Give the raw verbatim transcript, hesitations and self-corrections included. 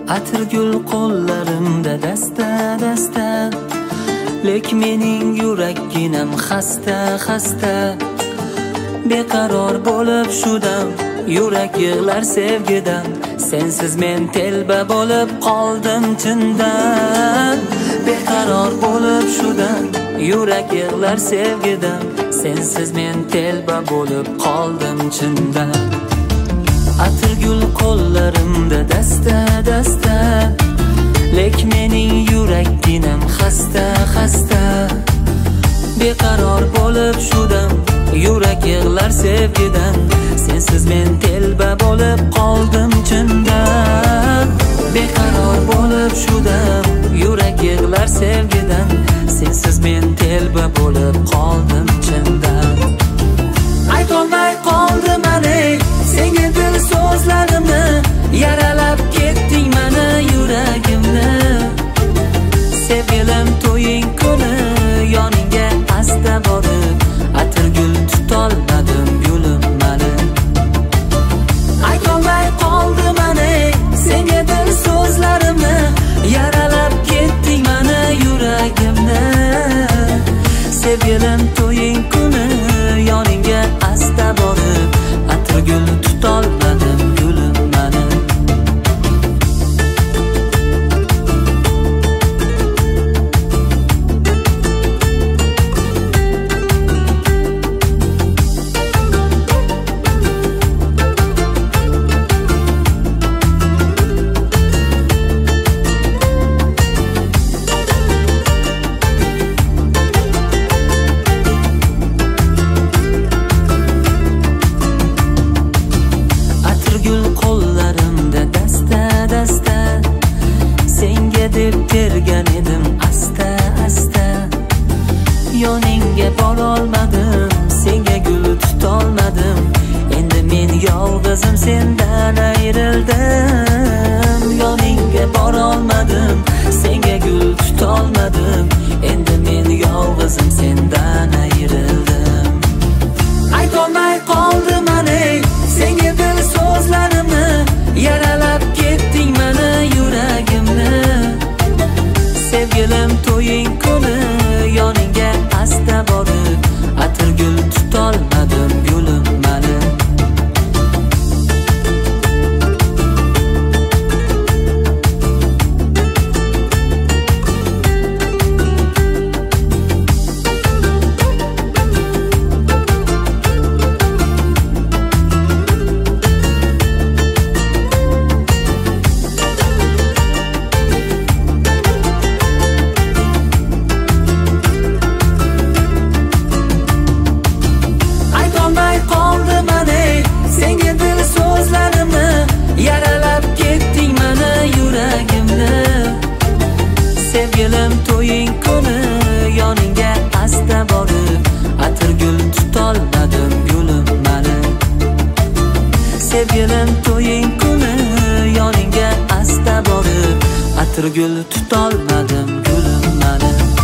Atirgul qo'llarimda dasta dasta, lek mening yurakginam xasta xasta. Beqaror bo'lib shudam, yurak yig'lar sevgidan. Sensiz men telba bo'lib qoldim chindan. Beqaror bo'lib shudam, yurak yig'lar sevgidan. Sensiz men telba bo'lib qoldim chindan. Atirgul qo'llarimda dasta dasta, lek mening yurakginam xasta xasta. Beqaror bo'lib shudam, yurak yig'lar sevgidan. Sensiz men telba bo'lib qoldim chindan. Beqaror bo'lib shudam, yurak yig'lar sevgidan. Sensiz men telba bo'lib qoldim chindan. Aytolmay qoldim ane senga dil so'zlarimni, yaralab ketding mani yuragimni. Sevgilim to'ying kuni yoningga asta borib, atirgul tutolmadim gulim mani. Aytolmay qoldim ane senga dil so'zlarimni, yaralab ketding mani yuragimni. Sevgilim to'ying kuni yoningga asta borib, atirgul tutolmadim gulim mani. Tergan edim asta asta, yoningga borolmadim, senga gul tutolmadim. Endi men yolg'izim sendan ayrildim. Yoningga borolmadim, senga gul tutolmadim. Endi men yolg'izim sendan ayrildim. Aytolmay qoldim ane senga dil so'zlarimni, yaralab ketding mani yuragimni. Sevgilim to'ying kuni yoningga asta borib, atirgul tutolmadim gulim mani. Sevgilim to'ying kuni yoningga asta borib, atirgul tutolmadim gulim mani. Sevgilim to'ying kuni yoningga asta borib, atirgul tutolmadim gulim mani.